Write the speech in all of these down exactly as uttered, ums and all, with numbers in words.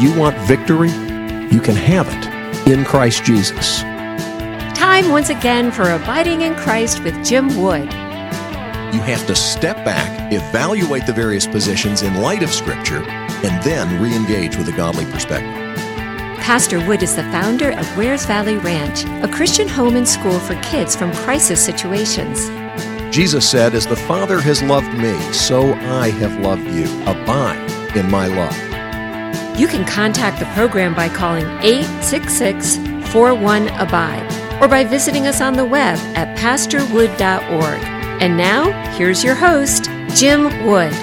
you want victory? You can have it in Christ Jesus. Time once again for Abiding in Christ with Jim Wood. You have to step back, evaluate the various positions in light of Scripture, and then re-engage with a godly perspective. Pastor Wood is the founder of Wares Valley Ranch, a Christian home and school for kids from crisis situations. Jesus said, "As the Father has loved me, so I have loved you. Abide in my love." You can contact the program by calling eight six six, four one, abide or by visiting us on the web at pastor wood dot org. And now, here's your host, Jim Wood.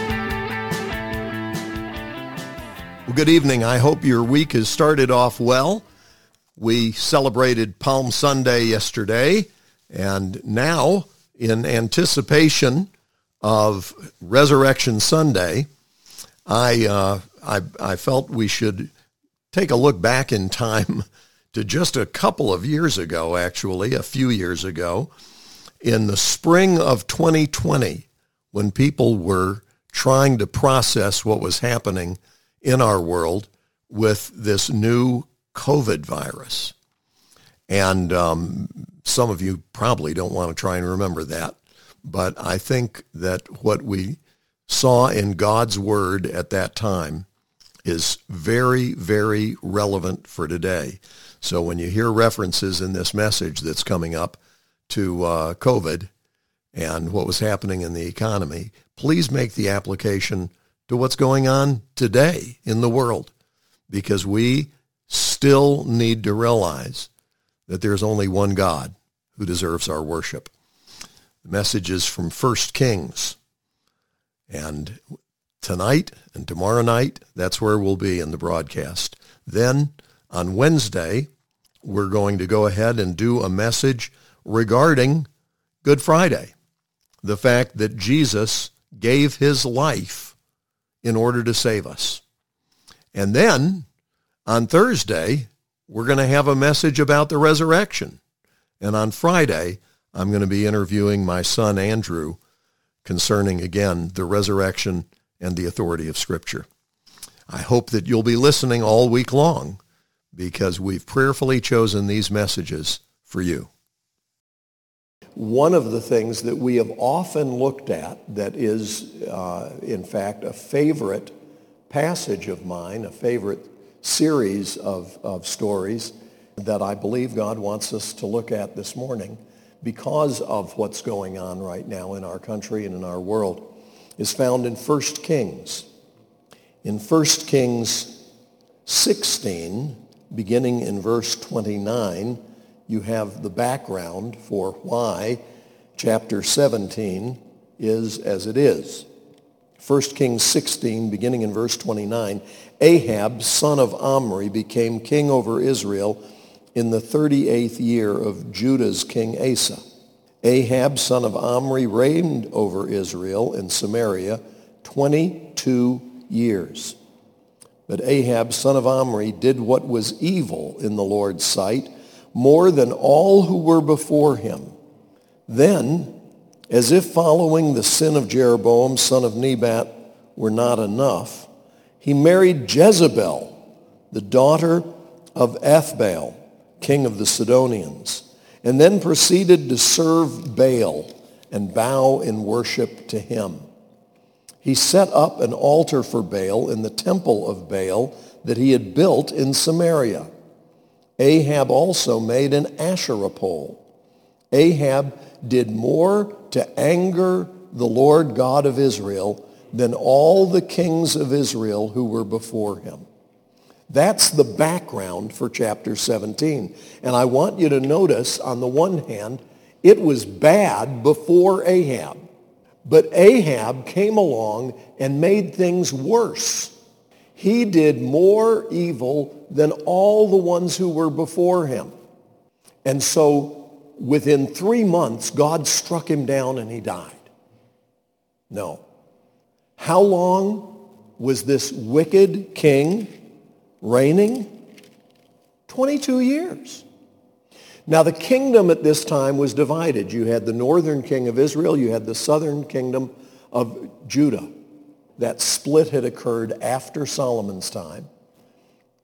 Well, good evening. I hope your week has started off well. We celebrated Palm Sunday yesterday, and now, in anticipation of Resurrection Sunday, I, uh, I, I felt we should take a look back in time to just a couple of years ago, actually, a few years ago, in the spring of twenty twenty, when people were trying to process what was happening in our world with this new COVID virus. And um, some of you probably don't want to try and remember that, but I think that what we saw in God's Word at that time is very, very relevant for today. So when you hear references in this message that's coming up to uh, COVID and what was happening in the economy, please make the application to what's going on today in the world, because we still need to realize that there's only one God who deserves our worship. The message is from First Kings, and tonight and tomorrow night, that's where we'll be in the broadcast. Then on Wednesday, we're going to go ahead and do a message regarding Good Friday, the fact that Jesus gave his life in order to save us. And then on Thursday, we're going to have a message about the resurrection. And on Friday, I'm going to be interviewing my son Andrew concerning, again, the resurrection and the authority of Scripture. I hope that you'll be listening all week long, because we've prayerfully chosen these messages for you. One of the things that we have often looked at that is, uh, in fact, a favorite passage of mine, a favorite series of, of stories that I believe God wants us to look at this morning because of what's going on right now in our country and in our world, is found in First Kings. In First Kings sixteen, beginning in verse twenty-nine, you have the background for why chapter seventeen is as it is. First Kings sixteen, beginning in verse twenty-nine, Ahab, son of Omri, became king over Israel in the thirty-eighth year of Judah's king Asa. Ahab, son of Omri, reigned over Israel in Samaria twenty-two years. But Ahab, son of Omri, did what was evil in the Lord's sight, more than all who were before him. Then, as if following the sin of Jeroboam, son of Nebat, were not enough, he married Jezebel, the daughter of Ethbaal, king of the Sidonians, and then proceeded to serve Baal and bow in worship to him. He set up an altar for Baal in the temple of Baal that he had built in Samaria. Ahab also made an Asherah pole. Ahab did more to anger the Lord God of Israel than all the kings of Israel who were before him. That's the background for chapter seventeen. And I want you to notice, on the one hand, it was bad before Ahab. But Ahab came along and made things worse. He did more evil than all the ones who were before him. And so within three months, God struck him down and he died. No. How long was this wicked king reigning? twenty-two years. Now, the kingdom at this time was divided. You had the northern king of Israel. You had the southern kingdom of Judah. That split had occurred after Solomon's time.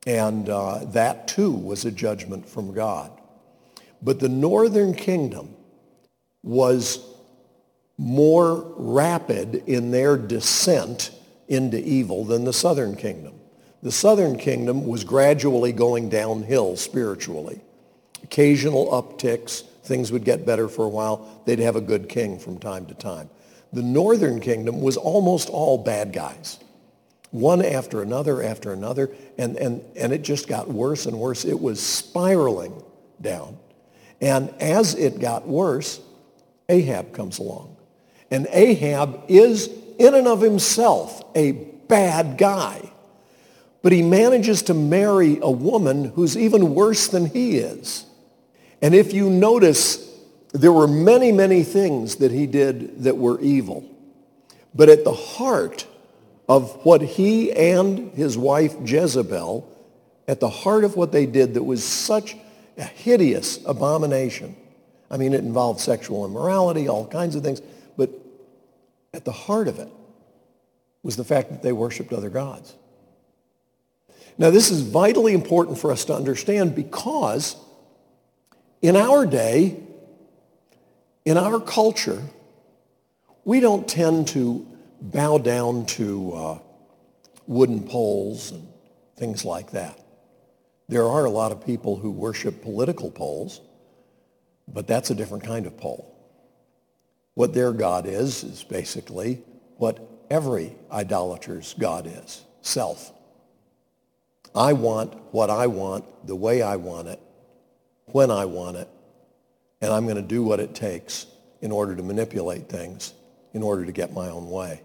And uh, that too was a judgment from God. But the northern kingdom was more rapid in their descent into evil than the southern kingdom. The southern kingdom was gradually going downhill spiritually. Occasional upticks, things would get better for a while. They'd have a good king from time to time. The northern kingdom was almost all bad guys, one after another after another, and, and, and it just got worse and worse. It was spiraling down. And as it got worse, Ahab comes along. And Ahab is, in and of himself, a bad guy. But he manages to marry a woman who's even worse than he is. And if you notice, there were many, many things that he did that were evil. But at the heart of what he and his wife Jezebel, at the heart of what they did that was such a hideous abomination. I mean, it involved sexual immorality, all kinds of things. But at the heart of it was the fact that they worshiped other gods. Now, this is vitally important for us to understand because in our day, in our culture, we don't tend to bow down to uh, wooden poles and things like that. There are a lot of people who worship political poles, but that's a different kind of pole. What their God is, is basically what every idolater's God is, self. I want what I want, the way I want it, when I want it, and I'm going to do what it takes in order to manipulate things, in order to get my own way.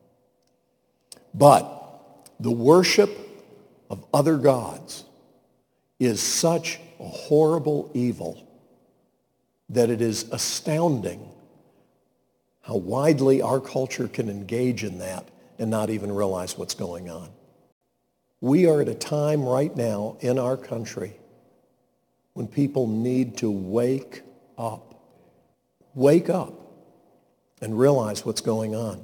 But the worship of other gods is such a horrible evil that it is astounding how widely our culture can engage in that and not even realize what's going on. We are at a time right now in our country when people need to wake up. Wake up and realize what's going on.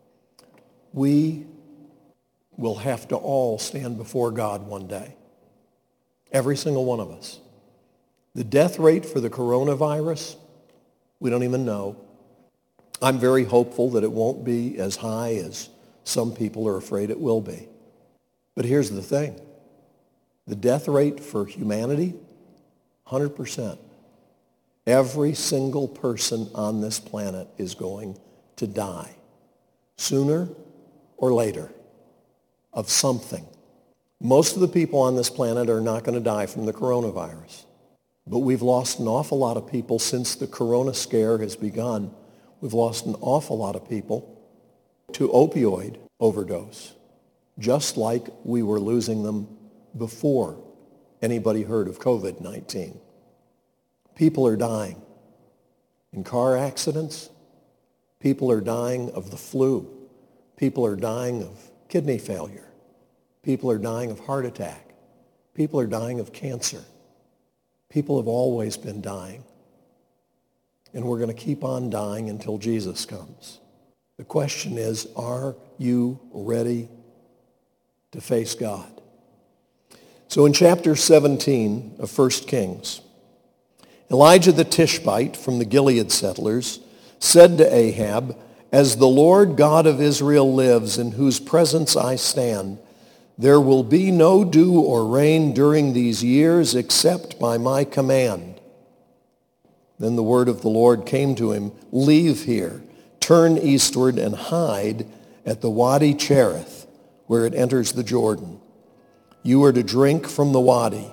We will have to all stand before God one day. Every single one of us. The death rate for the coronavirus, we don't even know. I'm very hopeful that it won't be as high as some people are afraid it will be. But here's the thing. The death rate for humanity, one hundred percent. Every single person on this planet is going to die, sooner or later, of something. Most of the people on this planet are not going to die from the coronavirus. But we've lost an awful lot of people since the corona scare has begun. We've lost an awful lot of people to opioid overdose, just like we were losing them before anybody heard of covid nineteen. People are dying in car accidents. People are dying of the flu. People are dying of kidney failure. People are dying of heart attack. People are dying of cancer. People have always been dying. And we're going to keep on dying until Jesus comes. The question is, are you ready to face God? So in chapter seventeen of First Kings, Elijah the Tishbite from the Gilead settlers said to Ahab, "As the Lord God of Israel lives, in whose presence I stand, there will be no dew or rain during these years except by my command." Then the word of the Lord came to him, "Leave here, turn eastward, and hide at the Wadi Cherith, where it enters the Jordan. You are to drink from the wadi.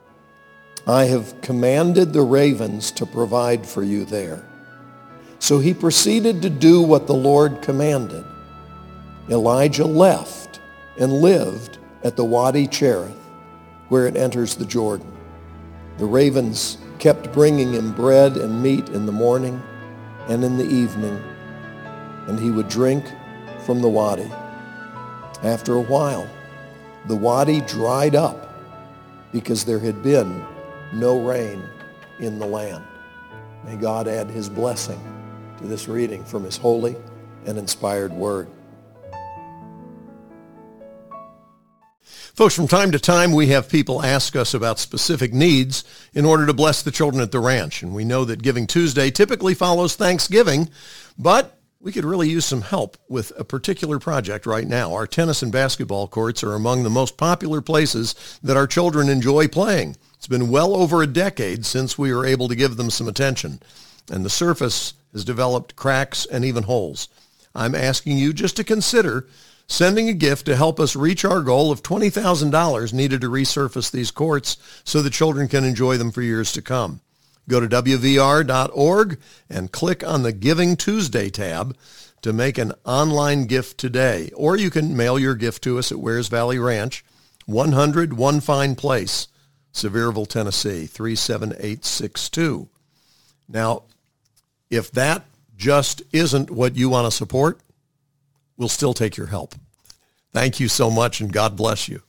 I have commanded the ravens to provide for you there." So he proceeded to do what the Lord commanded. Elijah left and lived at the Wadi Cherith, where it enters the Jordan. The ravens kept bringing him bread and meat in the morning and in the evening, and he would drink from the wadi. After a while, the wadi dried up because there had been no rain in the land. May God add his blessing to this reading from his holy and inspired word. Folks, from time to time, we have people ask us about specific needs in order to bless the children at the ranch. And we know that Giving Tuesday typically follows Thanksgiving, but we could really use some help with a particular project right now. Our tennis and basketball courts are among the most popular places that our children enjoy playing. It's been well over a decade since we were able to give them some attention, and the surface has developed cracks and even holes. I'm asking you just to consider sending a gift to help us reach our goal of twenty thousand dollars needed to resurface these courts so the children can enjoy them for years to come. Go to W V R dot org and click on the Giving Tuesday tab to make an online gift today. Or you can mail your gift to us at Wears Valley Ranch, one hundred One Fine Place, Sevierville, Tennessee, three seven eight six two. Now, if that just isn't what you want to support, we'll still take your help. Thank you so much, and God bless you.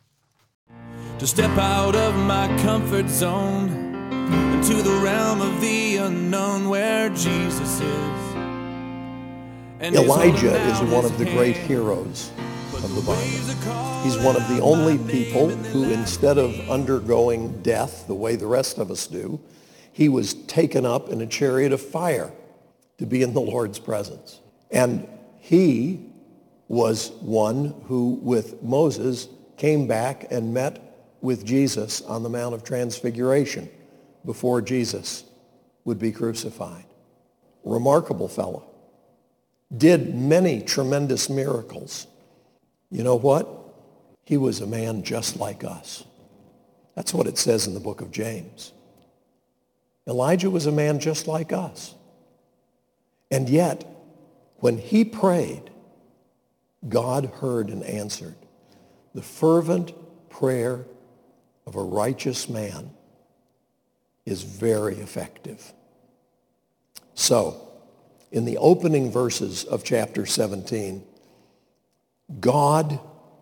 To step out of my comfort zone into the realm of the unknown where Jesus is. And Elijah is one of the great heroes of the Bible. He's one of the only people who, instead of undergoing death the way the rest of us do, he was taken up in a chariot of fire to be in the Lord's presence. And he was one who, with Moses, came back and met with Jesus on the Mount of Transfiguration before Jesus would be crucified. Remarkable fellow. Did many tremendous miracles. You know what? He was a man just like us. That's what it says in the book of James. Elijah was a man just like us. And yet, when he prayed, God heard and answered. The fervent prayer of a righteous man is very effective. So, in the opening verses of chapter seventeen, God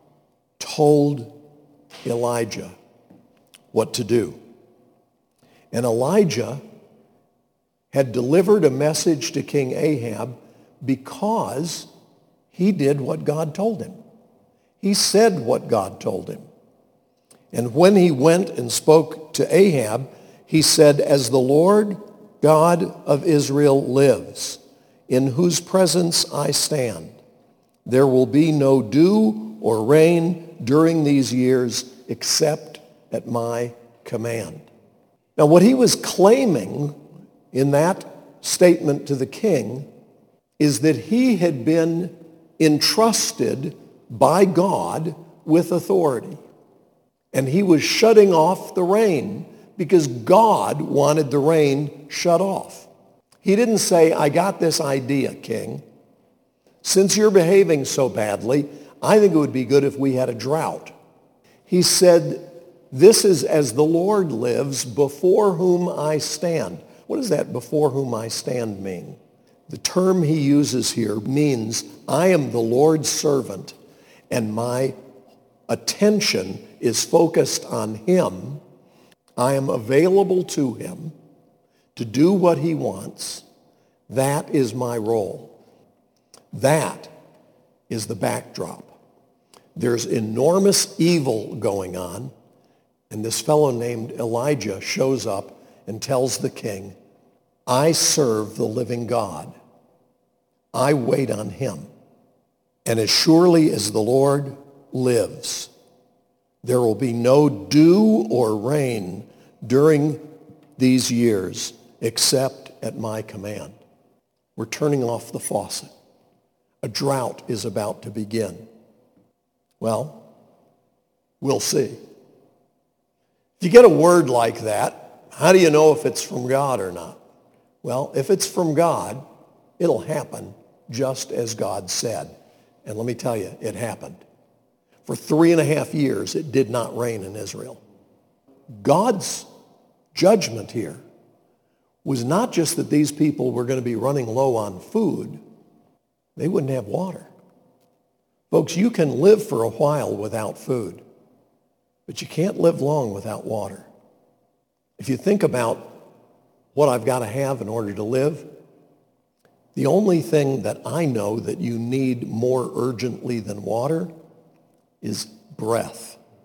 told Elijah what to do. And Elijah had delivered a message to King Ahab because he did what God told him. He said what God told him. And when he went and spoke to Ahab, he said, "As the Lord God of Israel lives, in whose presence I stand, there will be no dew or rain during these years except at my command." Now, what he was claiming in that statement to the king is that he had been entrusted by God with authority. And he was shutting off the rain because God wanted the rain shut off. He didn't say, "I got this idea, king. Since you're behaving so badly, I think it would be good if we had a drought." He said, "This is as the Lord lives, before whom I stand." What does that "before whom I stand" mean? The term he uses here means I am the Lord's servant and my attention is focused on him. I am available to him to do what he wants. That is my role. That is the backdrop. There's enormous evil going on, and this fellow named Elijah shows up and tells the king, "I serve the living God. I wait on him. And as surely as the Lord lives, there will be no dew or rain during these years except at my command." We're turning off the faucet. A drought is about to begin. Well, we'll see. If you get a word like that, how do you know if it's from God or not? Well, if it's from God, it'll happen just as God said. And let me tell you, it happened. For three and a half years, it did not rain in Israel. God's judgment here was not just that these people were going to be running low on food. They wouldn't have water. Folks, you can live for a while without food, but you can't live long without water. If you think about what I've got to have in order to live, the only thing that I know that you need more urgently than water is breath.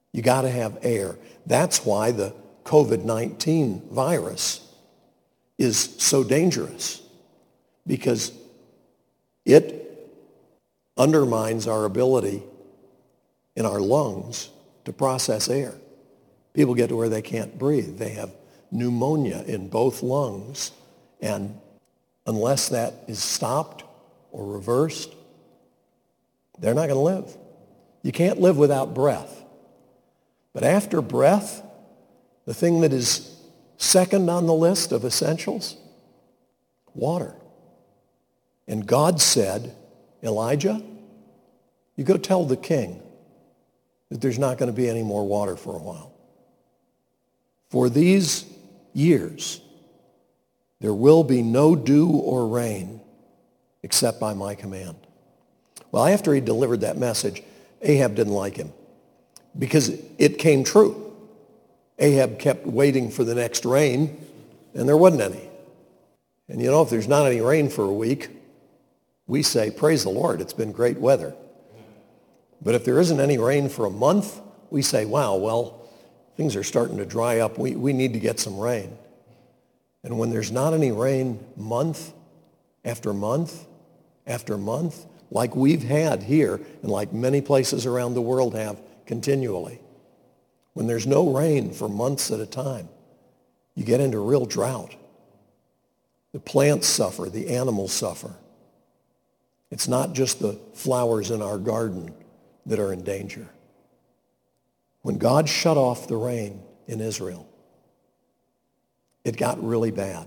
You got to have air. That's why the covid nineteen virus is so dangerous, because it undermines our ability in our lungs to process air. People get to where they can't breathe. They have pneumonia in both lungs, and unless that is stopped or reversed, they're not going to live. You can't live without breath. But after breath, the thing that is second on the list of essentials, water. And God said, Elijah, you go tell the king that there's not going to be any more water for a while. For these years, there will be no dew or rain except by my command. Well, after he delivered that message, Ahab didn't like him because it came true. Ahab kept waiting for the next rain, and there wasn't any. And you know, if there's not any rain for a week, we say, praise the Lord, it's been great weather. But if there isn't any rain for a month, we say, wow, well, things are starting to dry up. We, we need to get some rain. And when there's not any rain month after month after month, like we've had here and like many places around the world have continually, when there's no rain for months at a time, you get into real drought. The plants suffer, the animals suffer. It's not just the flowers in our garden that are in danger. When God shut off the rain in Israel, it got really bad.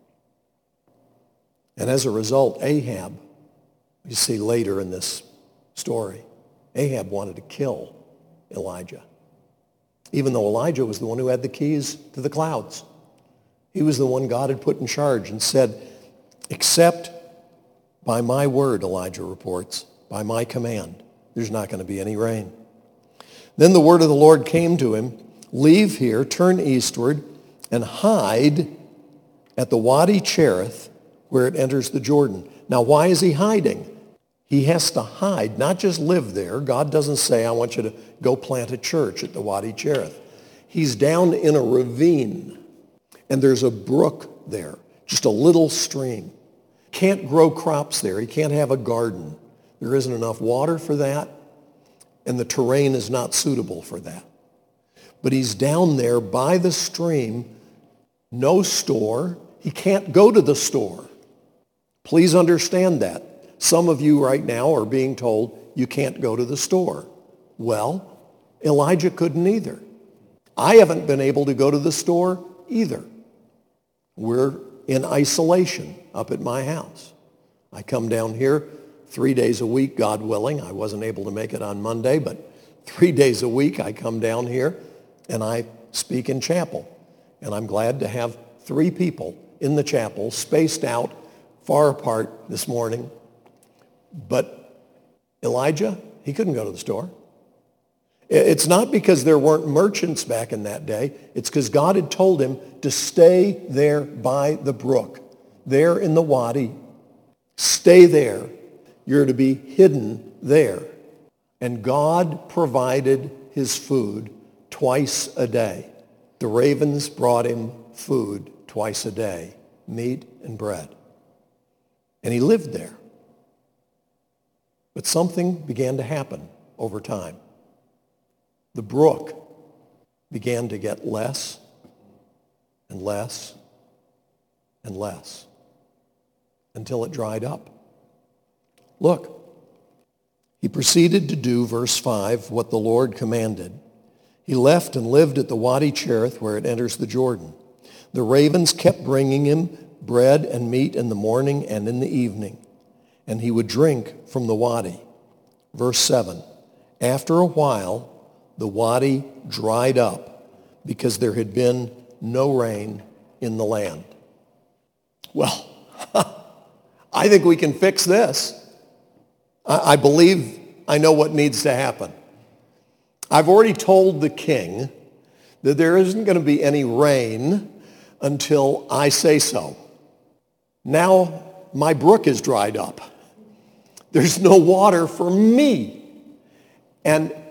And as a result, Ahab, you see later in this story, Ahab wanted to kill Elijah, even though Elijah was the one who had the keys to the clouds. He was the one God had put in charge and said, except by my word, Elijah reports, by my command, there's not going to be any rain. Then the word of the Lord came to him, leave here, turn eastward, and hide at the Wadi Cherith, where it enters the Jordan. Now, why is he hiding? He has to hide, not just live there. God doesn't say, I want you to go plant a church at the Wadi Cherith. He's down in a ravine, and there's a brook there, just a little stream. Can't grow crops there. He can't have a garden. There isn't enough water for that, and the terrain is not suitable for that. But he's down there by the stream, no store. He can't go to the store. Please understand that. Some of you right now are being told you can't go to the store. Well, Elijah couldn't either. I haven't been able to go to the store either. We're in isolation up at my house. I come down here three days a week, God willing. I wasn't able to make it on Monday, but three days a week I come down here and I speak in chapel. And I'm glad to have three people in the chapel spaced out far apart this morning. But Elijah, he couldn't go to the store. It's not because there weren't merchants back in that day. It's because God had told him to stay there by the brook, there in the wadi. Stay there. You're to be hidden there. And God provided his food twice a day. The ravens brought him food twice a day, meat and bread. And he lived there. But something began to happen over time. The brook began to get less and less and less until it dried up. Look, he proceeded to do, verse five, what the Lord commanded. He left and lived at the Wadi Cherith, where it enters the Jordan. The ravens kept bringing him bread and meat in the morning and in the evening, and he would drink from the wadi. Verse seven, after a while, the wadi dried up because there had been no rain in the land. Well, I think we can fix this. I, I believe I know what needs to happen. I've already told the king that there isn't going to be any rain until I say so. Now my brook is dried up. There's no water for me. And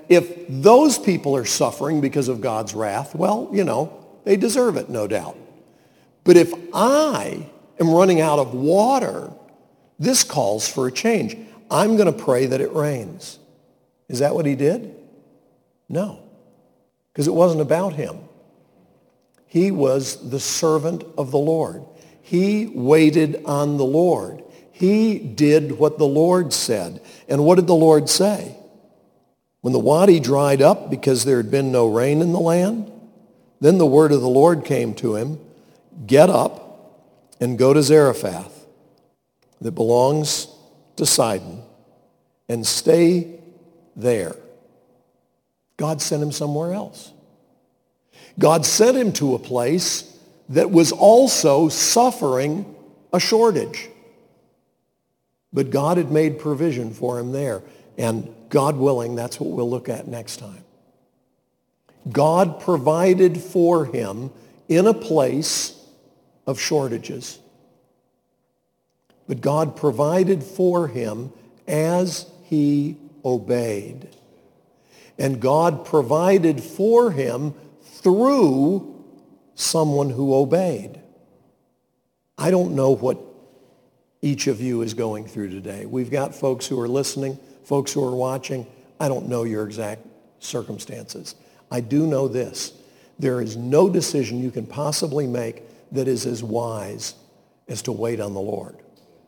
if those people are suffering because of God's wrath, well, you know, they deserve it, no doubt. But if I am running out of water, this calls for a change. I'm going to pray that it rains. Is that what he did? No, because it wasn't about him. He was the servant of the Lord. He waited on the Lord. He did what the Lord said. And what did the Lord say? When the wadi dried up because there had been no rain in the land, then the word of the Lord came to him, get up and go to Zarephath that belongs to Sidon and stay there. God sent him somewhere else. God sent him to a place that was also suffering a shortage. But God had made provision for him there. And God willing, that's what we'll look at next time. God provided for him in a place of shortages. But God provided for him as he obeyed. And God provided for him through someone who obeyed. I don't know what each of you is going through today. We've got folks who are listening, folks who are watching. I don't know your exact circumstances. I do know this. There is no decision you can possibly make that is as wise as to wait on the Lord.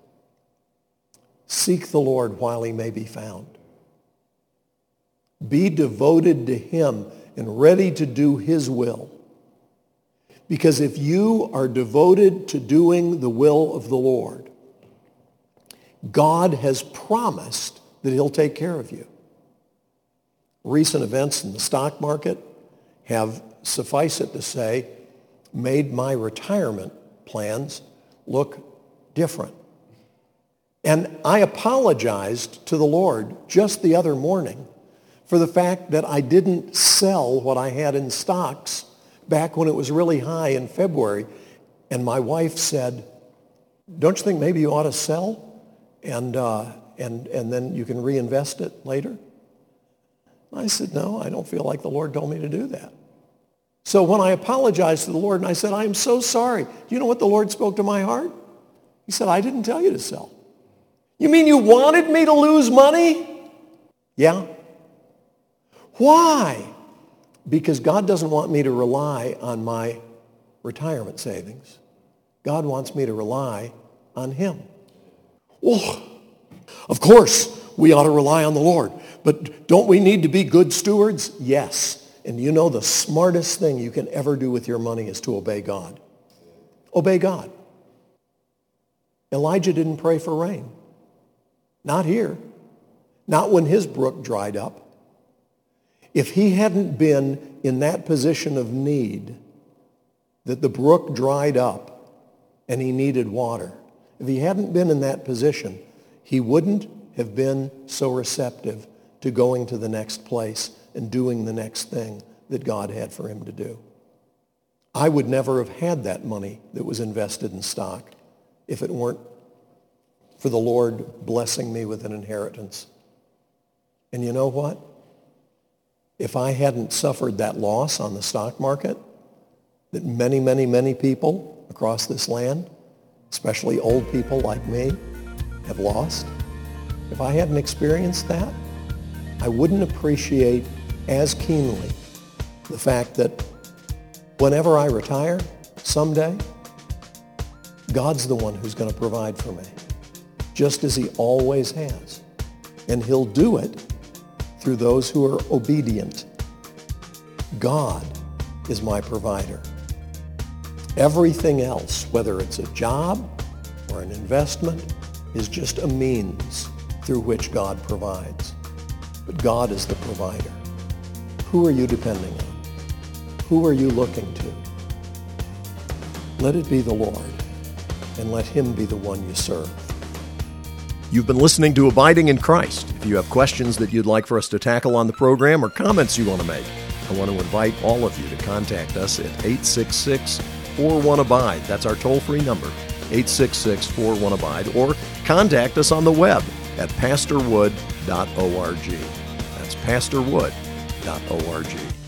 Seek the Lord while he may be found. Be devoted to him and ready to do his will. Because if you are devoted to doing the will of the Lord, God has promised that he'll take care of you. Recent events in the stock market have, suffice it to say, made my retirement plans look different. And I apologized to the Lord just the other morning for the fact that I didn't sell what I had in stocks back when it was really high in February. And my wife said, don't you think maybe you ought to sell and, uh, and, and then you can reinvest it later? I said, no, I don't feel like the Lord told me to do that. So when I apologized to the Lord and I said, I am so sorry. Do you know what the Lord spoke to my heart? He said, I didn't tell you to sell. You mean you wanted me to lose money? Yeah. Why? Because God doesn't want me to rely on my retirement savings. God wants me to rely on him. Well, of course, we ought to rely on the Lord. But don't we need to be good stewards? Yes. And you know the smartest thing you can ever do with your money is to obey God. Obey God. Elijah didn't pray for rain. Not here. Not when his brook dried up. If he hadn't been in that position of need, that the brook dried up and he needed water, if he hadn't been in that position, he wouldn't have been so receptive to going to the next place and doing the next thing that God had for him to do. I would never have had that money that was invested in stock if it weren't for the Lord blessing me with an inheritance. And you know what? If I hadn't suffered that loss on the stock market that many, many, many people across this land, especially old people like me, have lost, if I hadn't experienced that, I wouldn't appreciate as keenly the fact that whenever I retire someday, God's the one who's going to provide for me, just as he always has. And he'll do it through those who are obedient. God is my provider. Everything else, whether it's a job or an investment, is just a means through which God provides. But God is the provider. Who are you depending on? Who are you looking to? Let it be the Lord, and let him be the one you serve. You've been listening to Abiding in Christ. If you have questions that you'd like for us to tackle on the program or comments you want to make, I want to invite all of you to contact us at eight six six, four one, abide. That's our toll-free number, eight six six, four one, abide. Or contact us on the web at pastor wood dot org. That's pastor wood dot org.